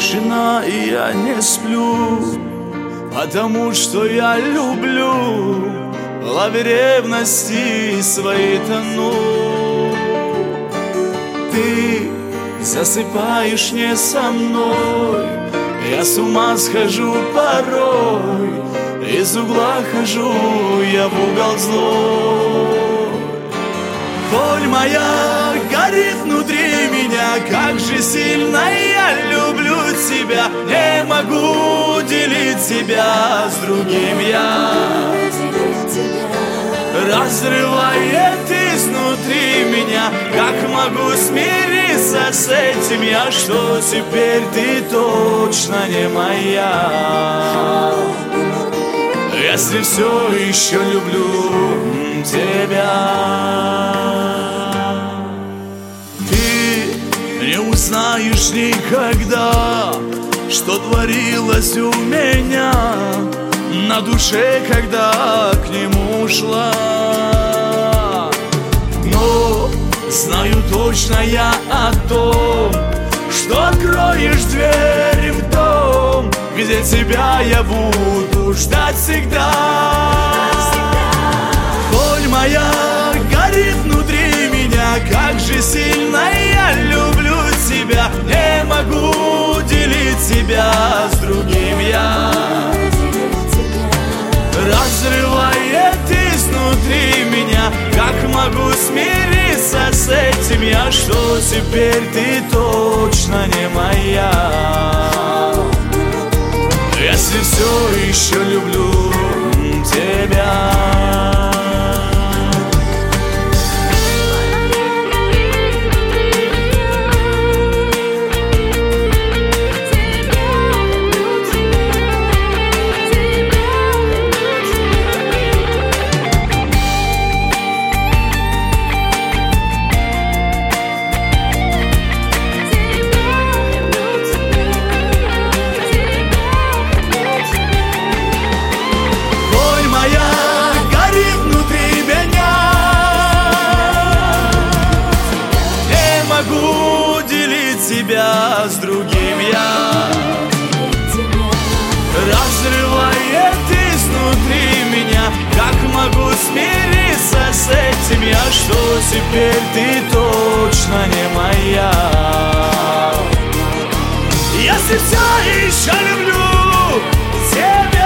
тишина, и я не сплю, потому что я люблю. В лаве ревности своей тону. Ты засыпаешь не со мной, я с ума схожу порой. Из угла хожу я в угол злой. Боль моя горит внутри меня, как же сильно я люблю тебя. Не могу делить тебя с другим я. Разрывает изнутри меня, как могу смириться с этим я, что теперь ты точно не моя. Если все еще люблю тебя, ты не узнаешь никогда, что творилось у меня на душе, когда к нему шла. Но знаю точно я о том, что откроешь дверь в дом, где тебя я буду ждать всегда. Боль моя горит внутри меня, как же сильно я люблю тебя. Не могу делить тебя с другим я. Разрывает изнутри меня, как могу смириться с этим я, что теперь ты точно не моя. Если все еще люблю тебя. Тебя с другим я. Разрывает изнутри меня, как могу смириться с этим я, что теперь ты точно не моя. Если все еще люблю тебя.